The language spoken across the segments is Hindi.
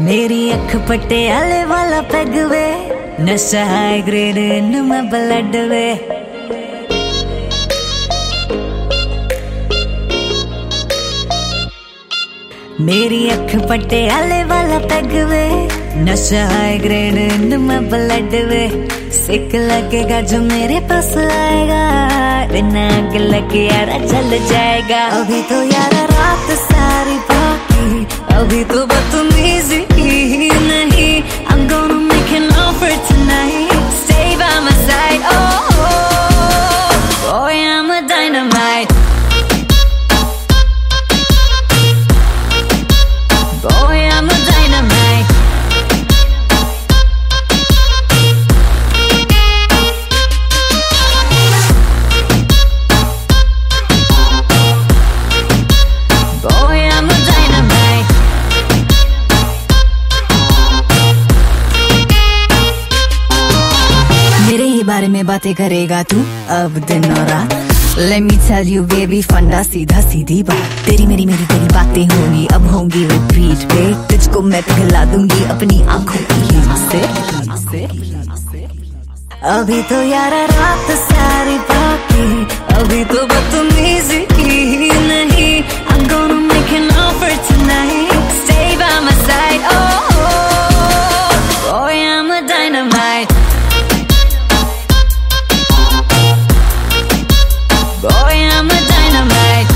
मेरी अख पटियाले वाला पैग वे, नशा हाई ग्रेड इन मैं ब्लड वे। मेरी अख पटियाले वाला पैग वे, नशा हाई ग्रेड इन मैं ब्लड वे। सिक लगेगा जो मेरे पास आएगा, बिना आग लगे यारा चल जाएगा। अभी तो यारा रात सारी बाकी, अभी तो बदतमीजी ही नहीं। I'm gonna make an offer tonight, stay by my side. Oh, oh, boy, I'm a dynamite. Boy, I'm a dynamite. Boy, I'm a dynamite. मेरे ही बारे में बातें करेगा तू अब दिन और रात। Let me tell you baby, फंडा सीधा सीधी बात। तेरी मेरी तेरी बातें होंगी, अब होंगी रिपीट पे। तुझको मैं पिघला दूंगी अपनी आंखों की हीर से। अभी तो यारा रात सारी बाकी, अभी तो बदतमीजी ही नहीं। I'm gonna make an offer tonight, stay by my side. Oh, oh, boy, I'm a dynamite. Boy, I'm a dynamite.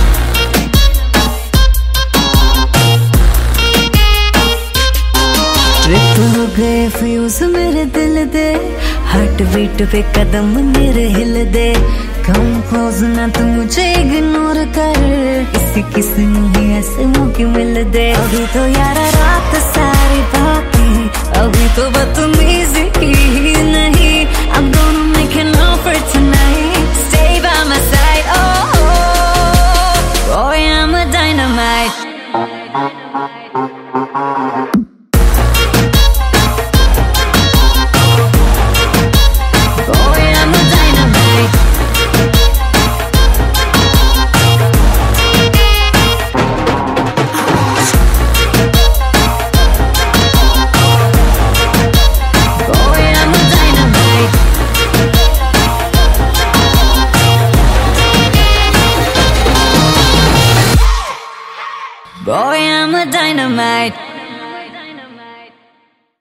Trip हो गए फ्यूज मेरे दिल दे, हार्ट बीट पे कदम मेरे हिल दे। कम क्लोज ना तू मुझे इग्नोर कर, किसी किसी ही ऐसे मौके मिल दे। अभी तो यारा रात सारी बाकी, अभी तो बदतमीजी ही नहीं। I'm gonna make an offer tonight,